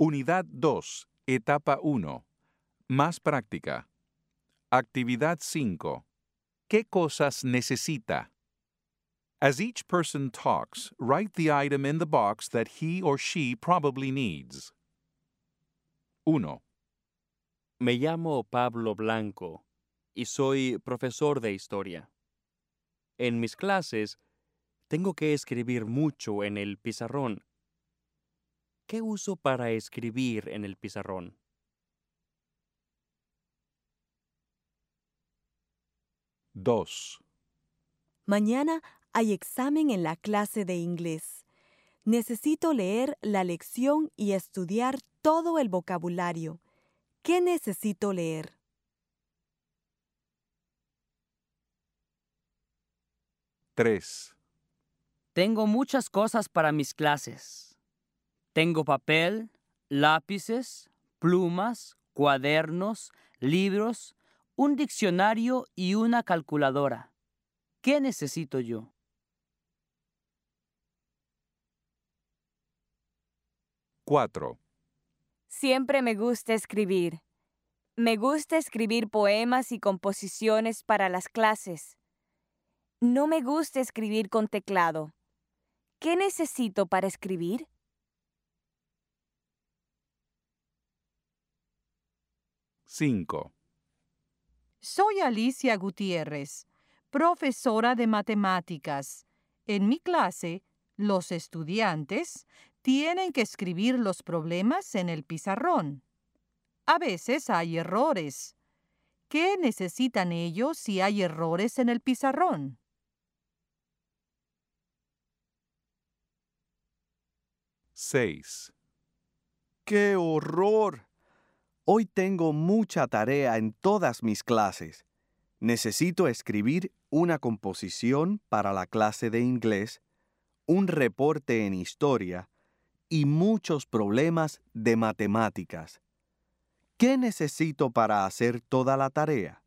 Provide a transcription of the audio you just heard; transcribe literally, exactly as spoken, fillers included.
Unidad dos, Etapa uno. Más práctica. Actividad cinco. ¿Qué cosas necesita? As each person talks, write the item in the box that he or she probably needs. uno. Me llamo Pablo Blanco y soy profesor de historia. En mis clases tengo que escribir mucho en el pizarrón. ¿Qué uso para escribir en el pizarrón? dos. Mañana hay examen en la clase de inglés. Necesito leer la lección y estudiar todo el vocabulario. ¿Qué necesito leer? tres. Tengo muchas cosas para mis clases. Tengo papel, lápices, plumas, cuadernos, libros, un diccionario y una calculadora. ¿Qué necesito yo? cuatro. Siempre me gusta escribir. Me gusta escribir poemas y composiciones para las clases. No me gusta escribir con teclado. ¿Qué necesito para escribir? cinco. Soy Alicia Gutiérrez, profesora de matemáticas. En mi clase, los estudiantes tienen que escribir los problemas en el pizarrón. A veces hay errores. ¿Qué necesitan ellos si hay errores en el pizarrón? seis. ¡Qué horror! Hoy tengo mucha tarea en todas mis clases. Necesito escribir una composición para la clase de inglés, un reporte en historia y muchos problemas de matemáticas. ¿Qué necesito para hacer toda la tarea?